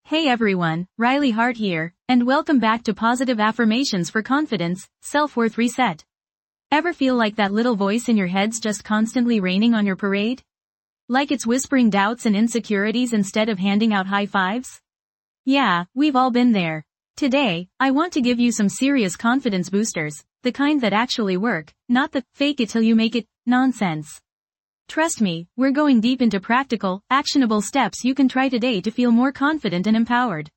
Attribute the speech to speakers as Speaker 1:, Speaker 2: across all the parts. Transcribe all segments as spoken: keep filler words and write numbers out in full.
Speaker 1: Hey everyone, Riley Hart here, and welcome back to Positive Affirmations for Confidence, Self-Worth Reset. Ever feel like that little voice in your head's just constantly raining on your parade? Like it's whispering doubts and insecurities instead of handing out high fives? Yeah, we've all been there. Today, I want to give you some serious confidence boosters, the kind that actually work, not the fake it till you make it nonsense. Trust me, we're going deep into practical, actionable steps you can try today to feel more confident and empowered.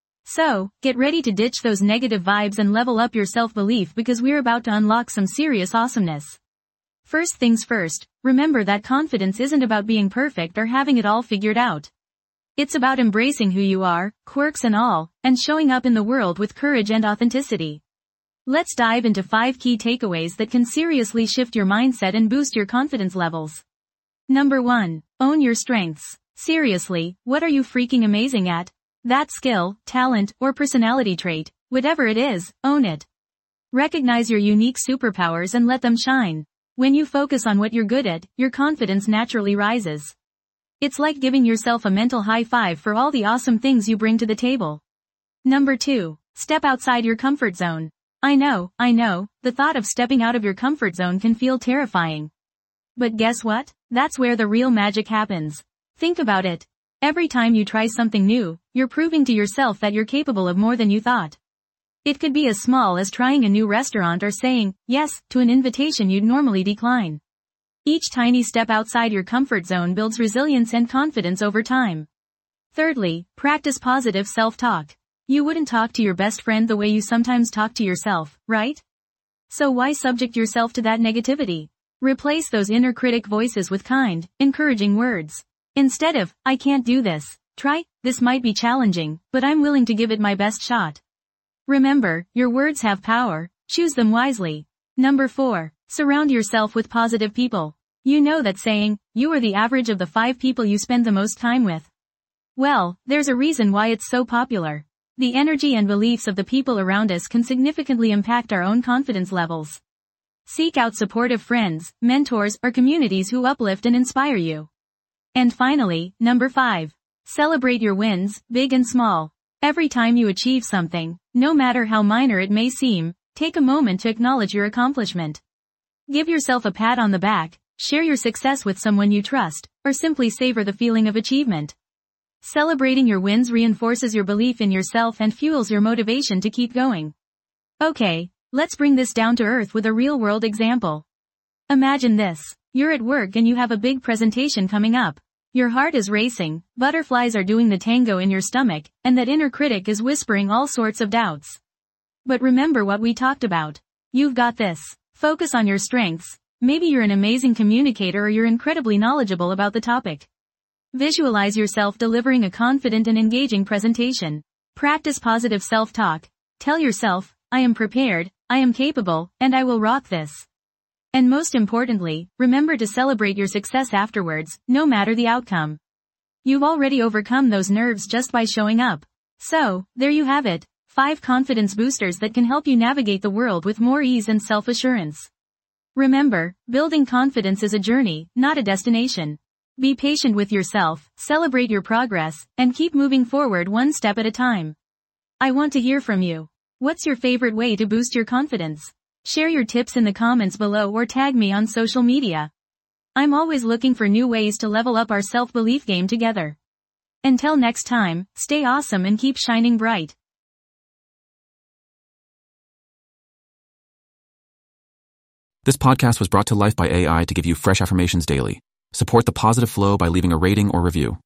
Speaker 1: So, get ready to ditch those negative vibes and level up your self-belief because we're about to unlock some serious awesomeness. First things first, remember that confidence isn't about being perfect or having it all figured out. It's about embracing who you are, quirks and all, and showing up in the world with courage and authenticity. Let's dive into five key takeaways that can seriously shift your mindset and boost your confidence levels. Number one. Own your strengths. Seriously, what are you freaking amazing at? That skill, talent, or personality trait, whatever it is, own it. Recognize your unique superpowers and let them shine. When you focus on what you're good at, your confidence naturally rises. It's like giving yourself a mental high five for all the awesome things you bring to the table. Number two. Step outside your comfort zone. I know, I know, the thought of stepping out of your comfort zone can feel terrifying. But guess what? That's where the real magic happens. Think about it. Every time you try something new, you're proving to yourself that you're capable of more than you thought. It could be as small as trying a new restaurant or saying yes to an invitation you'd normally decline. Each tiny step outside your comfort zone builds resilience and confidence over time. Thirdly, practice positive self-talk. You wouldn't talk to your best friend the way you sometimes talk to yourself, right? So why subject yourself to that negativity? Replace those inner critic voices with kind, encouraging words. Instead of, I can't do this, try, this might be challenging, but I'm willing to give it my best shot. Remember, your words have power, choose them wisely. Number four. Surround yourself with positive people. You know that saying, you are the average of the five people you spend the most time with. Well, there's a reason why it's so popular. The energy and beliefs of the people around us can significantly impact our own confidence levels. Seek out supportive friends, mentors, or communities who uplift and inspire you. And finally, number five. Celebrate your wins, big and small. Every time you achieve something, no matter how minor it may seem, take a moment to acknowledge your accomplishment. Give yourself a pat on the back, share your success with someone you trust, or simply savor the feeling of achievement. Celebrating your wins reinforces your belief in yourself and fuels your motivation to keep going. Okay. Let's bring this down to earth with a real-world example. Imagine this. You're at work and you have a big presentation coming up. Your heart is racing, butterflies are doing the tango in your stomach, and that inner critic is whispering all sorts of doubts. But remember what we talked about. You've got this. Focus on your strengths. Maybe you're an amazing communicator or you're incredibly knowledgeable about the topic. Visualize yourself delivering a confident and engaging presentation. Practice positive self-talk. Tell yourself, I am prepared, I am capable, and I will rock this. And most importantly, remember to celebrate your success afterwards, no matter the outcome. You've already overcome those nerves just by showing up. So, there you have it, five confidence boosters that can help you navigate the world with more ease and self-assurance. Remember, building confidence is a journey, not a destination. Be patient with yourself, celebrate your progress, and keep moving forward one step at a time. I want to hear from you. What's your favorite way to boost your confidence? Share your tips in the comments below or tag me on social media. I'm always looking for new ways to level up our self-belief game together. Until next time, stay awesome and keep shining bright.
Speaker 2: This podcast was brought to life by A I to give you fresh affirmations daily. Support the positive flow by leaving a rating or review.